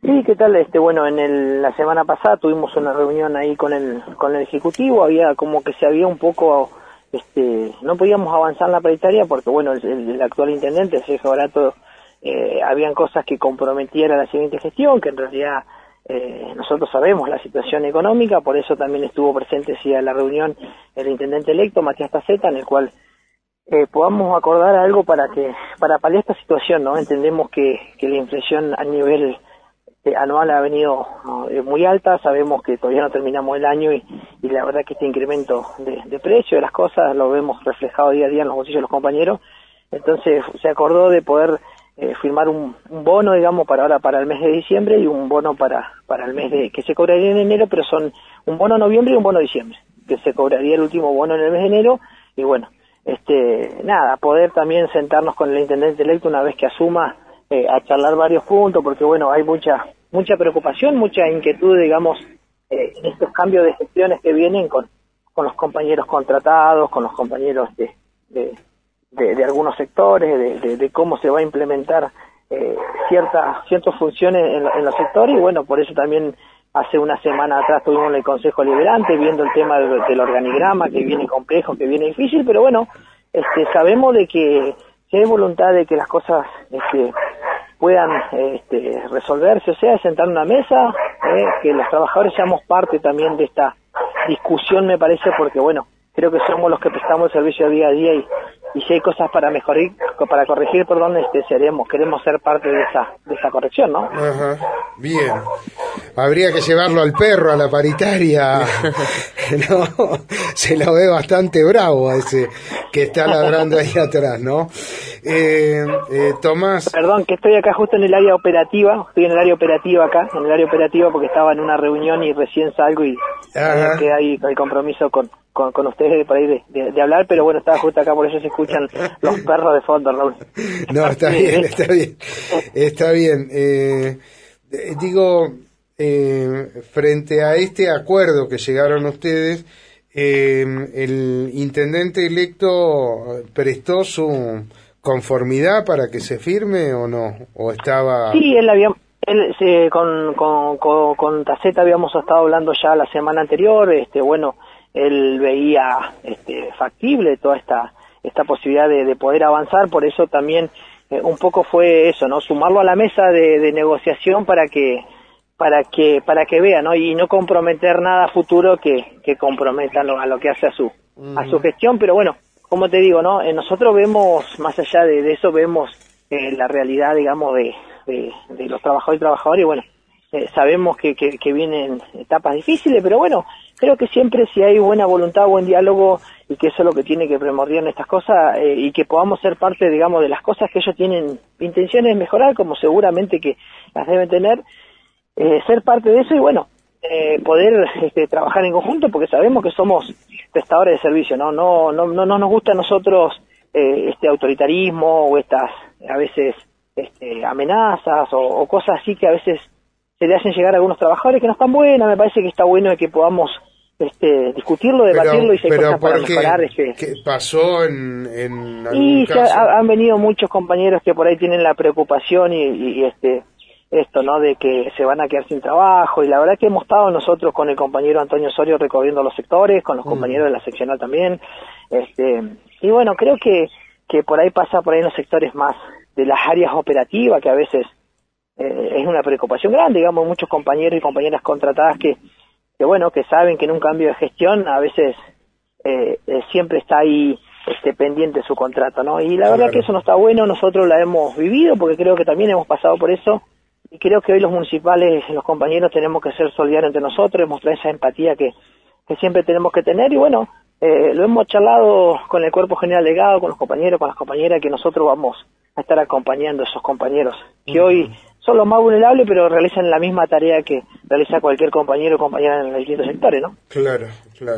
Sí, ¿qué tal? Bueno, la semana pasada tuvimos una reunión ahí con el Ejecutivo, había como que se había un poco, no podíamos avanzar en la paritaria porque, bueno, el actual intendente, el Sergio Barato, habían cosas que comprometiera la siguiente gestión, que en realidad nosotros sabemos la situación económica, por eso también estuvo presente sí, a la reunión el intendente electo, Matías Taceta, en el cual podamos acordar algo para paliar esta situación, ¿no? Entendemos que la inflación a nivel anual ha venido muy alta, sabemos que todavía no terminamos el año y la verdad que este incremento de precio de las cosas lo vemos reflejado día a día en los bolsillos de los compañeros, entonces se acordó de poder firmar un bono, digamos, para el mes de diciembre y un bono para el mes que se cobraría en enero, pero son un bono noviembre y un bono diciembre, que se cobraría el último bono en el mes de enero y bueno, nada, poder también sentarnos con el intendente electo una vez que asuma a charlar varios puntos, porque bueno, hay mucha preocupación, mucha inquietud, digamos, en estos cambios de gestiones que vienen con los compañeros contratados, con los compañeros de algunos sectores, de cómo se va a implementar ciertas funciones en los sectores, y bueno, por eso también hace una semana atrás tuvimos el Consejo Liberante viendo el tema del organigrama, que viene complejo, que viene difícil, pero bueno, sabemos de que si hay voluntad de que las cosas puedan resolverse, o sea, sentar en una mesa, que los trabajadores seamos parte también de esta discusión, me parece, porque bueno, creo que somos los que prestamos el servicio día a día y si hay cosas para corregir, queremos ser parte de esa corrección, ¿no? Ajá, bien. Habría que llevarlo al perro a la paritaria. No, se lo ve bastante bravo a ese que está ladrando ahí atrás, ¿no? Tomás. Perdón, que estoy acá justo en el área operativa, porque estaba en una reunión y recién salgo y que hay el compromiso con ustedes por ahí de hablar, pero bueno, estaba justo acá, por eso se escuchan los perros de fondo, Raúl. No, está bien. Frente a este acuerdo que llegaron ustedes, el intendente electo prestó su conformidad para que se firme o no, o estaba... Sí, con Taceta habíamos estado hablando ya la semana anterior, bueno, él veía factible toda esta posibilidad de poder avanzar, por eso también un poco fue eso, ¿no? Sumarlo a la mesa de negociación para que vea, ¿no? Y no comprometer nada futuro que comprometa a lo que hace a su gestión, pero bueno, como te digo, ¿no? Nosotros vemos, más allá de eso, vemos la realidad, digamos, de los trabajadores y trabajadoras, y bueno, sabemos que vienen etapas difíciles, pero bueno, creo que siempre si hay buena voluntad, buen diálogo, y que eso es lo que tiene que primordiar en estas cosas, y que podamos ser parte, digamos, de las cosas que ellos tienen intenciones de mejorar, como seguramente que las deben tener, ser parte de eso y bueno, poder trabajar en conjunto, porque sabemos que somos prestadores de servicio, no nos gusta a nosotros este autoritarismo o estas a veces amenazas o cosas así que a veces se le hacen llegar a algunos trabajadores que no están buenas. Me parece que está bueno de que podamos discutirlo, debatirlo, y si hay cosas para mejorar. ¿Qué pasó en algún y caso? Han venido muchos compañeros que por ahí tienen la preocupación y esto, ¿no? De que se van a quedar sin trabajo, y la verdad que hemos estado nosotros con el compañero Antonio Osorio recorriendo los sectores, con los compañeros de la seccional también, y bueno, creo que por ahí pasa por ahí en los sectores más de las áreas operativas, que a veces es una preocupación grande, digamos, muchos compañeros y compañeras contratadas que bueno, que saben que en un cambio de gestión a veces siempre está ahí pendiente su contrato, ¿no? Y la verdad que eso no está bueno, nosotros la hemos vivido porque creo que también hemos pasado por eso, y creo que hoy los municipales, los compañeros, tenemos que ser solidarios entre nosotros, mostrar esa empatía que siempre tenemos que tener, y bueno, lo hemos charlado con el Cuerpo General Delegado, con los compañeros, con las compañeras, que nosotros vamos a estar acompañando a esos compañeros que hoy son los más vulnerables, pero realizan la misma tarea que realiza cualquier compañero o compañera en los distintos sectores, ¿no? Claro.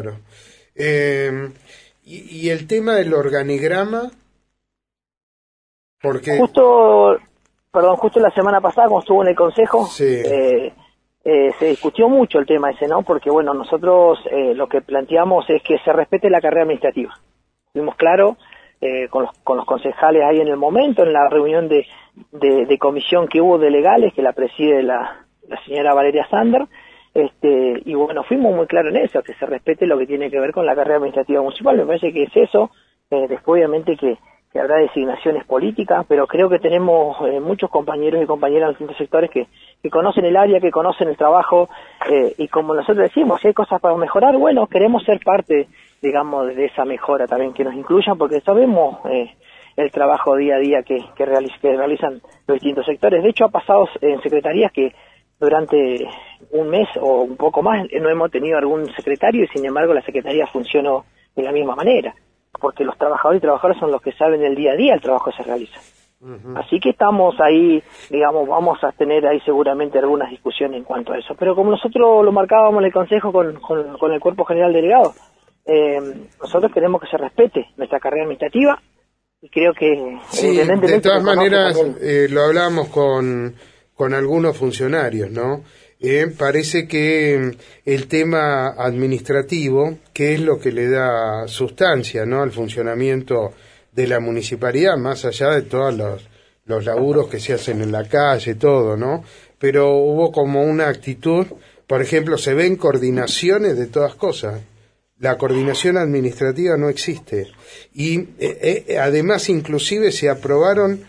Y el tema del organigrama, porque... Justo la semana pasada, cuando estuvo en el Consejo, sí. Se discutió mucho el tema ese, ¿no? Porque, bueno, nosotros lo que planteamos es que se respete la carrera administrativa. Fuimos claros con los concejales ahí en el momento, en la reunión de comisión que hubo de legales, que la preside la la señora Valeria Sander, y bueno, fuimos muy claros en eso, que se respete lo que tiene que ver con la carrera administrativa municipal. Me parece que es eso. Después obviamente que habrá designaciones políticas, pero creo que tenemos muchos compañeros y compañeras en los distintos sectores que conocen el área, que conocen el trabajo, y como nosotros decimos, si hay cosas para mejorar, bueno, queremos ser parte, digamos, de esa mejora también, que nos incluyan, porque sabemos el trabajo día a día que realizan los distintos sectores. De hecho, ha pasado en secretarías que durante un mes o un poco más no hemos tenido algún secretario, y sin embargo la secretaría funcionó de la misma manera, porque los trabajadores y trabajadoras son los que saben el día a día el trabajo que se realiza. Así que estamos ahí, digamos, vamos a tener ahí seguramente algunas discusiones en cuanto a eso. Pero como nosotros lo marcábamos en el Consejo con el Cuerpo General Delegado, nosotros queremos que se respete nuestra carrera administrativa, y creo que... Sí, de todas maneras, lo hablamos con algunos funcionarios, ¿no? Parece que el tema administrativo, que es lo que le da sustancia, ¿no?, al funcionamiento de la municipalidad, más allá de todos los laburos que se hacen en la calle, todo, ¿no? Pero hubo como una actitud, por ejemplo, se ven coordinaciones de todas cosas. La coordinación administrativa no existe. Y además, inclusive, se aprobaron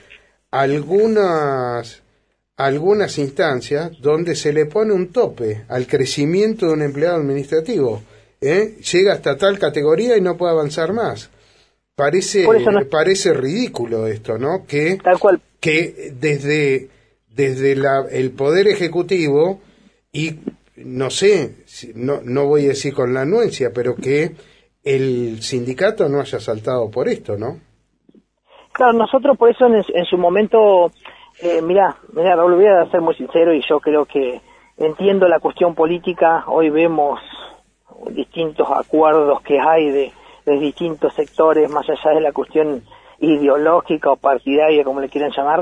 algunas instancias donde se le pone un tope al crecimiento de un empleado administrativo. Llega hasta tal categoría y no puede avanzar más. Parece ridículo esto, ¿no? Tal cual. Que desde el Poder Ejecutivo, y no sé, no voy a decir con la anuencia, pero que el sindicato no haya saltado por esto, ¿no? Claro, nosotros por eso en su momento... Mirá, Raúl, voy a ser muy sincero, y yo creo que entiendo la cuestión política. Hoy vemos distintos acuerdos que hay de distintos sectores, más allá de la cuestión ideológica o partidaria, como le quieran llamar,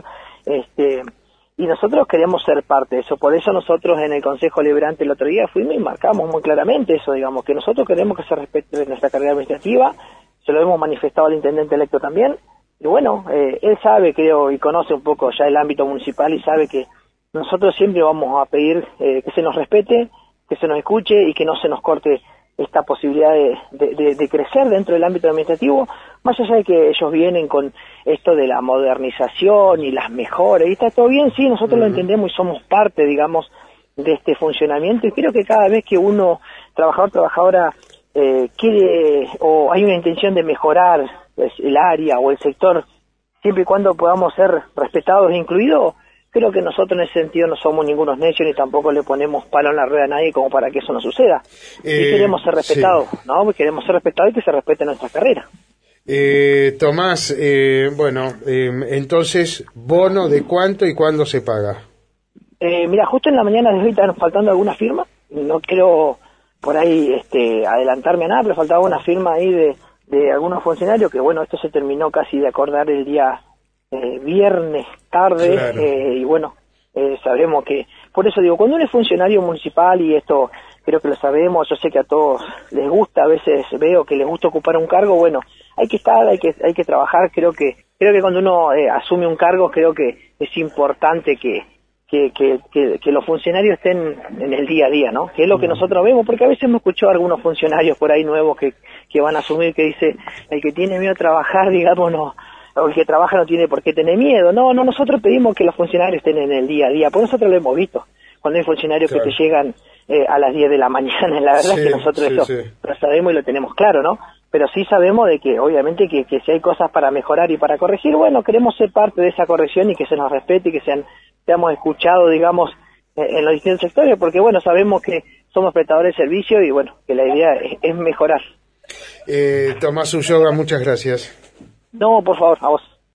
y nosotros queremos ser parte de eso. Por eso nosotros en el Consejo Deliberante el otro día fuimos y marcamos muy claramente eso, digamos, que nosotros queremos que se respete nuestra carrera administrativa. Se lo hemos manifestado al intendente electo también. Y bueno, él sabe, creo, y conoce un poco ya el ámbito municipal, y sabe que nosotros siempre vamos a pedir que se nos respete, que se nos escuche y que no se nos corte esta posibilidad de crecer dentro del ámbito administrativo, más allá de que ellos vienen con esto de la modernización y las mejoras, y está todo bien, sí, nosotros lo entendemos y somos parte, digamos, de este funcionamiento, y creo que cada vez que uno, trabajadora, quiere o hay una intención de mejorar el área o el sector, siempre y cuando podamos ser respetados e incluidos, creo que nosotros en ese sentido no somos ningunos necios, ni tampoco le ponemos palo en la rueda a nadie como para que eso no suceda. Y queremos ser respetados, sí, ¿no? Queremos ser respetados y que se respete nuestra carrera. Tomás, entonces, ¿bono de cuánto y cuándo se paga? Mira, justo en la mañana de hoy están faltando algunas firmas, no quiero por ahí adelantarme a nada, pero faltaba una firma ahí de algunos funcionarios, que bueno, esto se terminó casi de acordar el día viernes tarde, claro. Y bueno, sabremos que, por eso digo, cuando uno es funcionario municipal, y esto creo que lo sabemos, yo sé que a todos les gusta, a veces veo que les gusta ocupar un cargo, bueno, hay que estar, hay que trabajar. Creo que cuando uno asume un cargo, creo que es importante que los funcionarios estén en el día a día, ¿no? Que es lo que nosotros vemos, porque a veces me escuchó a algunos funcionarios por ahí nuevos que van a asumir, que dice, el que tiene miedo a trabajar, digamos, no, o el que trabaja no tiene por qué tener miedo. No, nosotros pedimos que los funcionarios estén en el día a día, porque nosotros lo hemos visto, cuando hay funcionarios claro. que te llegan a las 10 de la mañana, la verdad es que nosotros eso lo sabemos y lo tenemos claro, ¿no? Pero sí sabemos de que, obviamente, que si hay cosas para mejorar y para corregir, bueno, queremos ser parte de esa corrección y que se nos respete y que seamos escuchados, digamos, en los distintos sectores, porque, bueno, sabemos que somos prestadores de servicio y, bueno, que la idea es mejorar. Tomás Ulloa, muchas gracias. No, por favor, a vos.